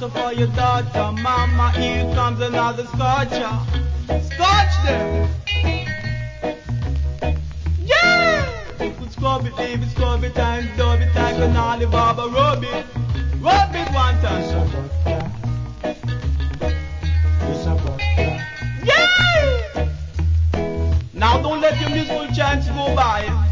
trouble for your daughter. Mama, here comes another scorcher. Scorch them. Yeah! Scrub it, leave it, scrub it, time, dub it, time, and all the barber, rub it. Rub it one time. Yeah! Now don't let your musical chance go by.